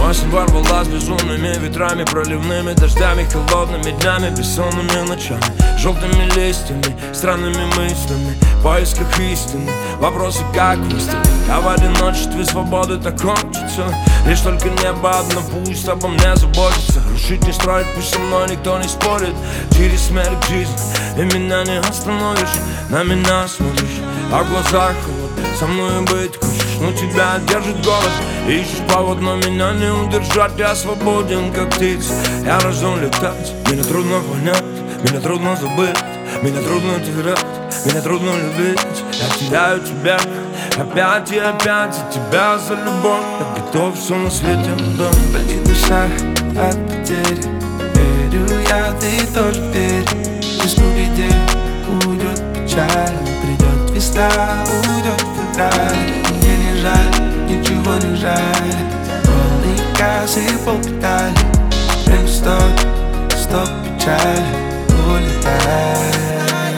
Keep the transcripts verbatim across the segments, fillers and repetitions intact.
Осень ворвалась безумными ветрами, проливными дождями, холодными днями, бессонными ночами, желтыми листьями, странными мыслями, в поисках истины, вопросы как выстрелить. А в одиночестве свободы так хочется, лишь только небо одно пусть обо мне заботится. Рушить не строить, пусть со мной никто не спорит. Через смерть к жизни, и меня не остановишь. На меня смотришь, а в глазах холод. Со мной быть хочешь, но тебя держит голод. Ищешь повод, но меня не удержать. Я свободен, как птица, я рожден летать. Меня трудно понять, меня трудно забыть, меня трудно терять, меня трудно любить. Я теряю тебя опять и опять, за тебя, за любовь. Я готов все на свете отдать. Болит душа от потери, верю я, ты тоже верь. Весну где уйдет печаль, придет весна, уйдет февраль. Мне не жаль, ничего не жаль, полный газ и полпедали. Время стоп, стоп, печаль, улетай.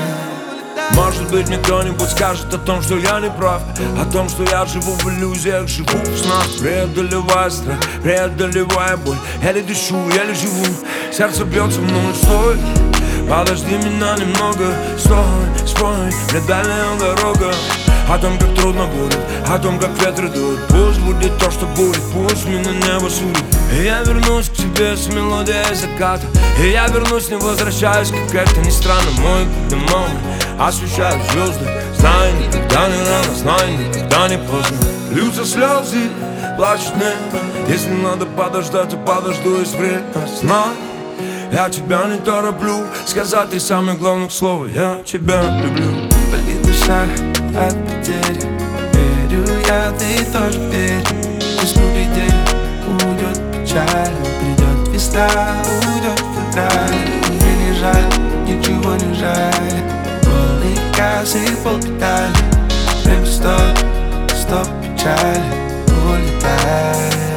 Может быть, мне кто-нибудь скажет о том, что я не прав, о том, что я живу в иллюзиях, живу в снах, преодолевая страх, преодолевая боль. Еле дышу, еле живу, сердце бьется мной, стой, подожди меня немного, стой, спой, мне дальняя дорога. О том, как трудно будет, о том, как ветры дуют. Пусть будет то, что будет, пусть меня небо судит. И я вернусь к тебе с мелодией заката, и я вернусь, не возвращаюсь, как это ни странно. Мой домой освещают звезды, знай, никогда не рано, знай, никогда не поздно. Льются слезы, плачет небо. Если надо подождать, я подожду, есть время, знай. Я тебя не тороплю, сказать три самых главных слова: я тебя люблю. Болит душа от потери, верю я, ты тоже верь. Весну где уйдет печаль, придет весна, уйдет февраль. Мне не жаль, ничего не жаль, полный газ и полпедали. Время стоп, стоп, печаль, улетай.